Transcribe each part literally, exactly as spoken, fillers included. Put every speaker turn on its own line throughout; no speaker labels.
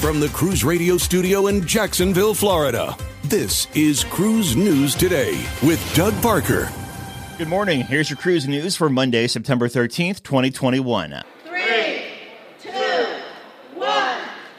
From the Cruise Radio studio in Jacksonville, Florida, this is Cruise News Today with Doug Parker.
Good morning. Here's your cruise news for Monday, September thirteenth, twenty twenty-one.
Three, two, one.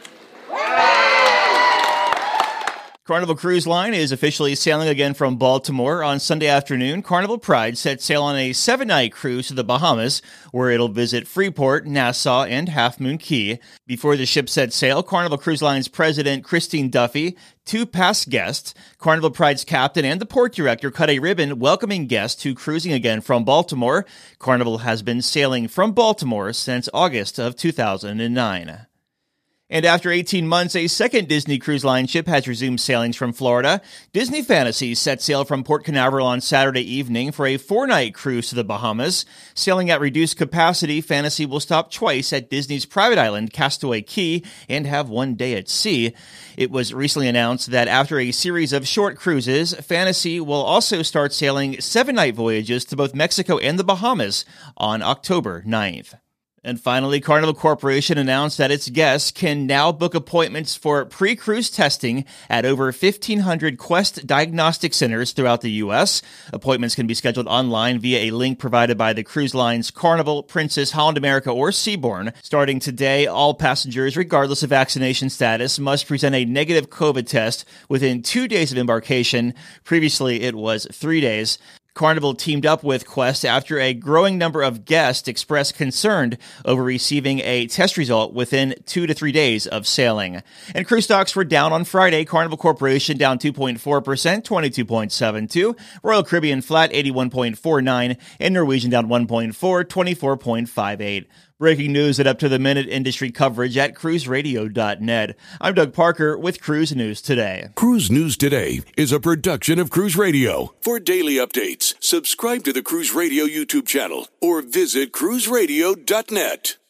Carnival Cruise Line is officially sailing again from Baltimore. On Sunday afternoon, Carnival Pride set sail on a seven-night cruise to the Bahamas, where it'll visit Freeport, Nassau, and Half Moon Cay. Before the ship set sail, Carnival Cruise Line's president, Christine Duffy, two past guests, Carnival Pride's captain, and the port director cut a ribbon welcoming guests to cruising again from Baltimore. Carnival has been sailing from Baltimore since August of two thousand nine. And after eighteen months, a second Disney Cruise Line ship has resumed sailings from Florida. Disney Fantasy set sail from Port Canaveral on Saturday evening for a four-night cruise to the Bahamas. Sailing at reduced capacity, Fantasy will stop twice at Disney's private island, Castaway Cay, and have one day at sea. It was recently announced that after a series of short cruises, Fantasy will also start sailing seven-night voyages to both Mexico and the Bahamas on October ninth. And finally, Carnival Corporation announced that its guests can now book appointments for pre-cruise testing at over fifteen hundred Quest diagnostic centers throughout the U S. Appointments can be scheduled online via a link provided by the cruise lines Carnival, Princess, Holland America, or Seabourn. Starting today, all passengers, regardless of vaccination status, must present a negative COVID test within two days of embarkation. Previously, it was three days. Carnival teamed up with Quest after a growing number of guests expressed concern over receiving a test result within two to three days of sailing. And cruise stocks were down on Friday. Carnival Corporation down two point four percent, twenty-two point seven two. Royal Caribbean flat, eighty-one point four nine. And Norwegian down one point four, twenty-four point five eight. Breaking news and up-to-the-minute industry coverage at cruise radio dot net. I'm Doug Parker with Cruise News Today.
Cruise News Today is a production of Cruise Radio. For daily updates, subscribe to the Cruise Radio YouTube channel or visit cruise radio dot net.